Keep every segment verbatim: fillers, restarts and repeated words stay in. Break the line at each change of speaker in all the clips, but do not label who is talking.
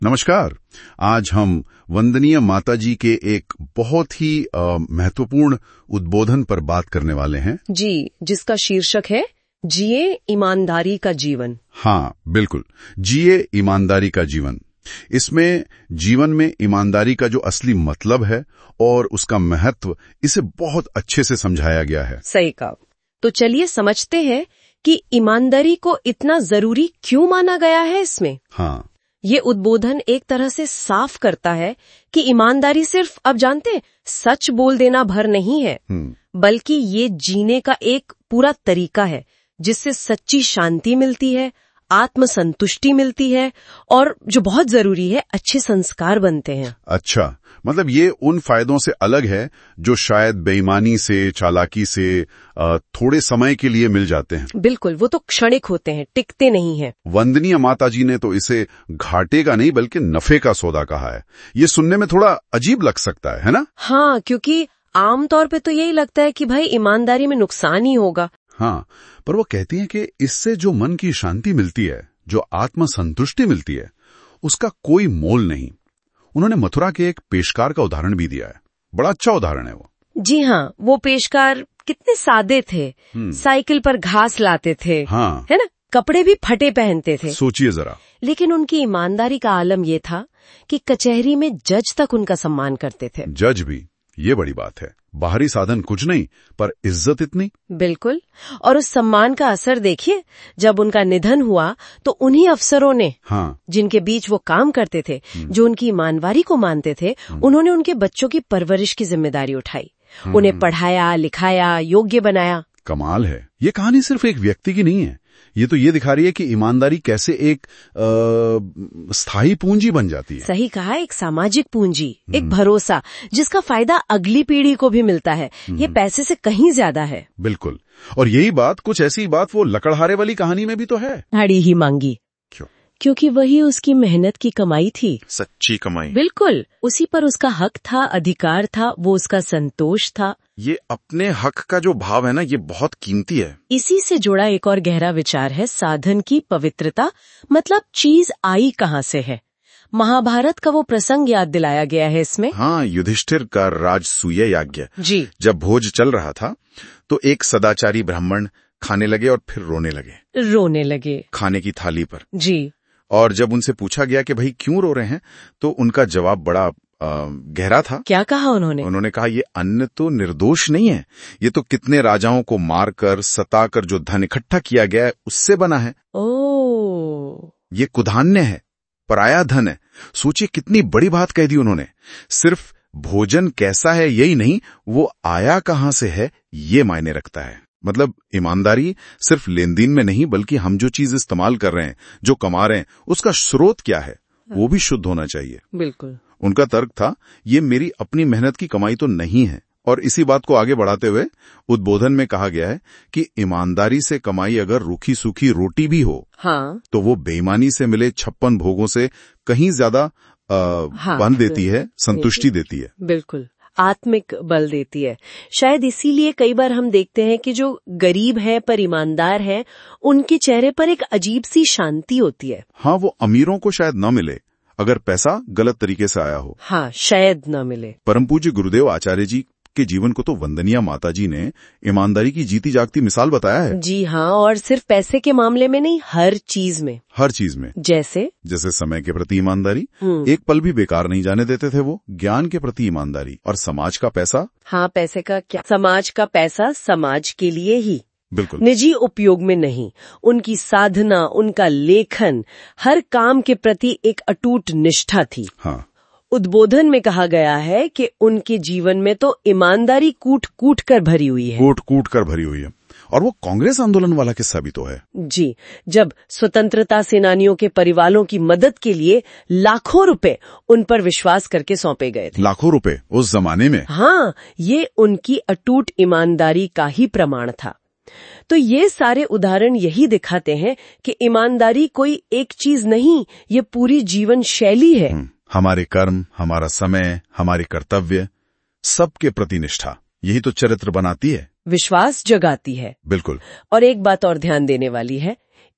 नमस्कार। आज हम वंदनीय माताजी के एक बहुत ही महत्वपूर्ण उद्बोधन पर बात करने वाले हैं
जी, जिसका शीर्षक है जिए ईमानदारी का जीवन।
हाँ, बिल्कुल, जिए ईमानदारी का जीवन। इसमें जीवन में ईमानदारी का जो असली मतलब है और उसका महत्व, इसे बहुत अच्छे से समझाया गया है।
सही कहा। तो चलिए समझते हैं कि ईमानदारी को इतना जरूरी क्यों माना गया है इसमें।
हाँ,
ये उद्बोधन एक तरह से साफ करता है कि ईमानदारी सिर्फ, अब जानते, सच बोल देना भर नहीं है, बल्कि ये जीने का एक पूरा तरीका है जिससे सच्ची शांति मिलती है, आत्म संतुष्टि मिलती है और जो बहुत जरूरी है, अच्छे संस्कार बनते हैं।
अच्छा, मतलब ये उन फायदों से अलग है जो शायद बेईमानी से, चालाकी से थोड़े समय के लिए मिल जाते हैं।
बिल्कुल, वो तो क्षणिक होते हैं, टिकते नहीं हैं।
वंदनीय माताजी ने तो इसे घाटे का नहीं बल्कि नफे का सौदा कहा है। ये सुनने में थोड़ा अजीब लग सकता है, है ना?
हाँ, क्योंकि आमतौर पे तो यही लगता है कि भाई ईमानदारी में नुकसान ही होगा।
हाँ, पर वो कहती हैं कि इससे जो मन की शांति मिलती है, जो आत्म संतुष्टि मिलती है, उसका कोई मोल नहीं। उन्होंने मथुरा के एक पेशकार का उदाहरण भी दिया है। बड़ा अच्छा उदाहरण है वो।
जी हाँ, वो पेशकार कितने सादे थे, साइकिल पर घास लाते थे,
हाँ,
है ना, कपड़े भी फटे पहनते थे।
सोचिए जरा।
लेकिन उनकी ईमानदारी का आलम ये था कि कचहरी में जज तक उनका सम्मान करते थे।
जज भी, ये बड़ी बात है। बाहरी साधन कुछ नहीं, पर इज्जत इतनी।
बिल्कुल, और उस सम्मान का असर देखिए, जब उनका निधन हुआ तो उन्हीं अफसरों ने,
हाँ,
जिनके बीच वो काम करते थे, जो उनकी ईमानदारी को मानते थे, उन्होंने उनके बच्चों की परवरिश की जिम्मेदारी उठाई, उन्हें पढ़ाया, लिखाया, योग्य बनाया।
कमाल है। ये कहानी सिर्फ एक व्यक्ति की नहीं है, ये तो ये दिखा रही है कि ईमानदारी कैसे एक स्थायी पूंजी बन जाती है।
सही कहा, एक सामाजिक पूंजी, एक भरोसा जिसका फायदा अगली पीढ़ी को भी मिलता है। ये पैसे से कहीं ज्यादा है।
बिल्कुल, और यही बात, कुछ ऐसी बात वो लकड़हारे वाली कहानी में भी तो है।
हाड़ी ही मांगी।
क्यों?
क्योंकि वही उसकी मेहनत की कमाई थी,
सच्ची कमाई।
बिल्कुल, उसी पर उसका हक था, अधिकार था, वो उसका संतोष था।
ये अपने हक का जो भाव है ना, ये बहुत कीमती है।
इसी से जुड़ा एक और गहरा विचार है साधन की पवित्रता। मतलब चीज आई कहाँ से है। महाभारत का वो प्रसंग याद दिलाया गया है इसमें।
हाँ, युधिष्ठिर का राजसूय याज्ञ।
जी,
जब भोज चल रहा था तो एक सदाचारी ब्राह्मण खाने लगे और फिर रोने लगे।
रोने लगे
खाने की थाली पर।
जी।
और जब उनसे पूछा गया कि भाई क्यों रो रहे हैं, तो उनका जवाब बड़ा आ, गहरा था।
क्या कहा उन्होंने?
उन्होंने कहा, ये अन्न तो निर्दोष नहीं है, ये तो कितने राजाओं को मारकर, सताकर जो धन इकट्ठा किया गया है उससे बना है।
ओ,
ये कुधान्य है, पराया धन है। सोचिए कितनी बड़ी बात कह दी उन्होंने। सिर्फ भोजन कैसा है यही नहीं, वो आया कहां से है ये मायने रखता है। मतलब ईमानदारी सिर्फ लेन देन में नहीं, बल्कि हम जो चीज इस्तेमाल कर रहे हैं, जो कमा रहे हैं, उसका स्रोत क्या है, वो भी शुद्ध होना चाहिए।
बिल्कुल।
उनका तर्क था, ये मेरी अपनी मेहनत की कमाई तो नहीं है। और इसी बात को आगे बढ़ाते हुए उद्बोधन में कहा गया है कि ईमानदारी से कमाई अगर रूखी सूखी रोटी भी हो,
हाँ,
तो वो बेईमानी से मिले छप्पन भोगों से कहीं ज्यादा
हाँ,
बन देती है, संतुष्टि देती है।
बिल्कुल, आत्मिक बल देती है। शायद इसीलिए कई बार हम देखते हैं कि जो गरीब है पर ईमानदार है, उनके चेहरे पर एक अजीब सी शांति होती है।
हाँ, वो अमीरों को शायद न मिले अगर पैसा गलत तरीके से आया हो।
हाँ, शायद न मिले।
परम पूज्य गुरुदेव आचार्य जी के जीवन को तो वंदनीय माताजी ने ईमानदारी की जीती जागती मिसाल बताया है।
जी हाँ, और सिर्फ पैसे के मामले में नहीं, हर चीज में।
हर चीज में।
जैसे
जैसे समय के प्रति ईमानदारी, एक पल भी बेकार नहीं जाने देते थे वो। ज्ञान के प्रति ईमानदारी, और समाज का पैसा।
हाँ, पैसे का क्या, समाज का पैसा समाज के लिए ही,
बिल्कुल,
निजी उपयोग में नहीं। उनकी साधना, उनका लेखन, हर काम के प्रति एक अटूट निष्ठा थी।
हाँ,
उद्बोधन में कहा गया है कि उनके जीवन में तो ईमानदारी कूट कूट कर भरी हुई है।
कूट कूट कर भरी हुई है। और वो कांग्रेस आंदोलन वाला किस्सा भी तो है।
जी, जब स्वतंत्रता सेनानियों के परिवारों की मदद के लिए लाखों रुपए उन पर विश्वास करके सौंपे गए थे।
लाखों रुपए उस जमाने में।
हाँ, ये उनकी अटूट ईमानदारी का ही प्रमाण था। तो ये सारे उदाहरण यही दिखाते हैं कि ईमानदारी कोई एक चीज नहीं, ये पूरी जीवन शैली है।
हमारे कर्म, हमारा समय, हमारे कर्तव्य, सबके प्रति निष्ठा, यही तो चरित्र बनाती है,
विश्वास जगाती है।
बिल्कुल।
और एक बात और ध्यान देने वाली है,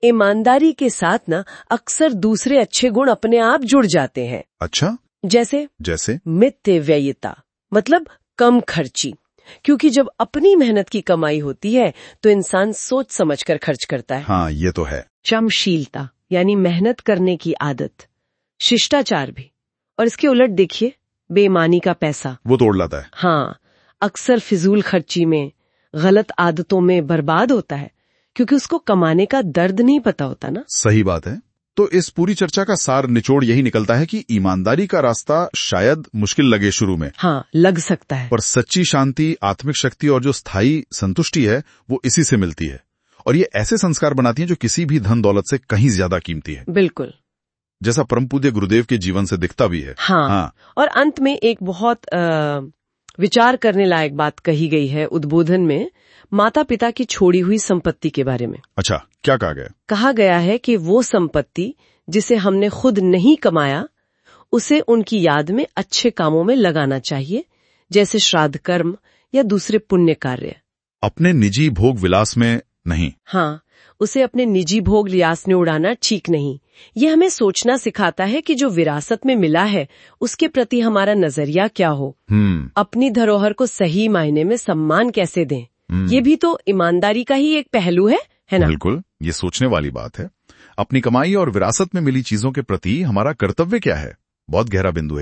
ईमानदारी के साथ ना अक्सर दूसरे अच्छे गुण अपने आप जुड़ जाते हैं।
अच्छा,
जैसे
जैसे
मितव्ययिता, मतलब कम खर्ची, क्योंकि जब अपनी मेहनत की कमाई होती है तो इंसान सोच समझकर खर्च करता है।
हाँ, ये तो है।
क्षमशीलता, यानी मेहनत करने की आदत। शिष्टाचार भी, और इसके उलट देखिए बेईमानी का पैसा,
वो तोड़ लाता है।
हाँ, अक्सर फिजूल खर्ची में, गलत आदतों में बर्बाद होता है, क्योंकि उसको कमाने का दर्द नहीं पता होता ना।
सही बात है। तो इस पूरी चर्चा का सार निचोड़ यही निकलता है कि ईमानदारी का रास्ता शायद मुश्किल लगे शुरू में,
हाँ, लग सकता है,
पर सच्ची शांति, आत्मिक शक्ति और जो स्थायी संतुष्टि है वो इसी से मिलती है। और ये ऐसे संस्कार बनाती हैं जो किसी भी धन दौलत से कहीं ज्यादा कीमती है।
बिल्कुल,
जैसा परम पूज्य गुरुदेव के जीवन से दिखता भी है।
हाँ, हाँ। और अंत में एक बहुत आ, विचार करने लायक बात कही गई है उद्बोधन में, माता पिता की छोड़ी हुई संपत्ति के बारे में।
अच्छा, क्या कहा गया?
कहा गया है कि वो संपत्ति जिसे हमने खुद नहीं कमाया, उसे उनकी याद में अच्छे कामों में लगाना चाहिए, जैसे श्राद्ध कर्म या दूसरे पुण्य कार्य।
अपने निजी भोग विलास में नहीं।
हाँ, उसे अपने निजी भोग विलास में उड़ाना ठीक नहीं। ये हमें सोचना सिखाता है कि जो विरासत में मिला है उसके प्रति हमारा नजरिया क्या हो, अपनी धरोहर को सही मायने में सम्मान कैसे दें। ये भी तो ईमानदारी का ही एक पहलू है, है ना?
बिल्कुल, ये सोचने वाली बात है। अपनी कमाई और विरासत में मिली चीजों के प्रति हमारा कर्तव्य क्या है? बहुत गहरा बिंदु है।